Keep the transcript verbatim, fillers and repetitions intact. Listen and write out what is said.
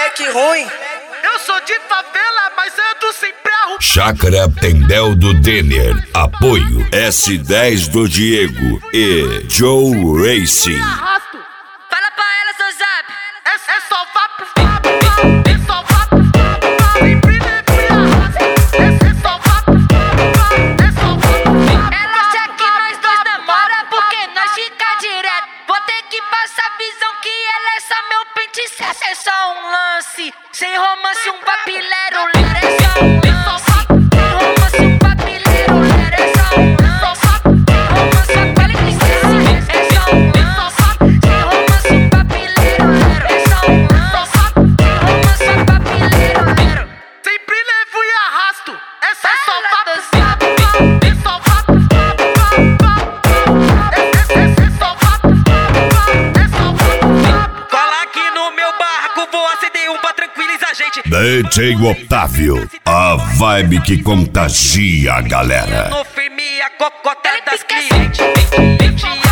moleque ruim. Eu sou de favela, mas ando sempre arrumado. Chácara Tendel do Denner. Apoio S dez do Diego e Joe Racing. Fala pra ela, seu zap. É, é só vá pro vapo, vapo. É só vá pro vapo, vapo. Sempre leve a raça. É, é só vá pro vapo, vapo. É só vá pro vapo. Ela acha que nós dois namora porque nós fica direto. Vou ter que passar a visão que ela é só meu pente certo. É só um lance, sem romance, um papilero. Lera é só um lance, sem romance, um papilero. Lera é só um lance, sem romance, a pele que esquece. É só um lance, sem romance, um papilero. Lera é só um lance, sem romance, a papilero. Lera Sempre levo e arrasto. É só, é só Ela vá pro do vapo, vapo. É só vá pro vapo, vapo, vapo. É, é, é, é só vá pro vapo, vapo. É só vá pro vapo. Cola aqui no meu barraco, vou acender um pra tranquilizar a gente. D J Otávio, a vibe que contagia a galera. No firme a cocota Ele das pisca assim. clientes. Vem, vem, vem,